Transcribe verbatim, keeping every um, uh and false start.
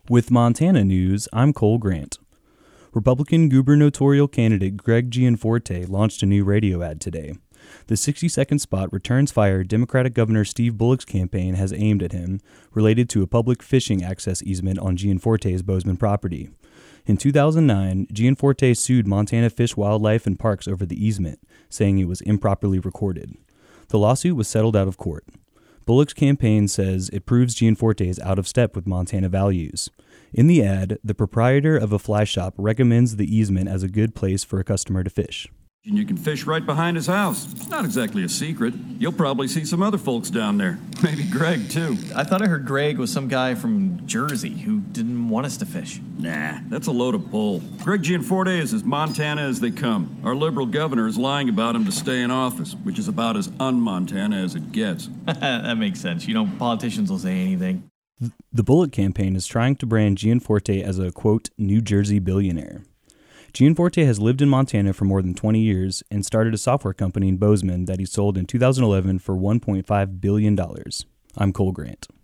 With Montana news, I'm Cole Grant. Republican gubernatorial candidate Greg Gianforte launched a new radio ad today. The sixty-second spot returns fire Democratic Governor Steve Bullock's campaign has aimed at him, related to a public fishing access easement on Gianforte's Bozeman property. In two thousand nine, Gianforte sued Montana Fish, Wildlife, and Parks over the easement, saying it was improperly recorded. The lawsuit was settled out of court. Bullock's campaign says it proves Gianforte is out of step with Montana values. In the ad, the proprietor of a fly shop recommends the easement as a good place for a customer to fish. And you can fish right behind his house. It's not exactly a secret. You'll probably see some other folks down there. Maybe Greg, too. I thought I heard Greg was some guy from Jersey who didn't want us to fish. Nah, that's a load of bull. Greg Gianforte is as Montana as they come. Our liberal governor is lying about him to stay in office, which is about as un-Montana as it gets. That makes sense. You know, politicians will say anything. The Bullock campaign is trying to brand Gianforte as a, quote, New Jersey billionaire. Gianforte has lived in Montana for more than twenty years and started a software company in Bozeman that he sold in two thousand eleven for one point five billion dollars. I'm Cole Grant.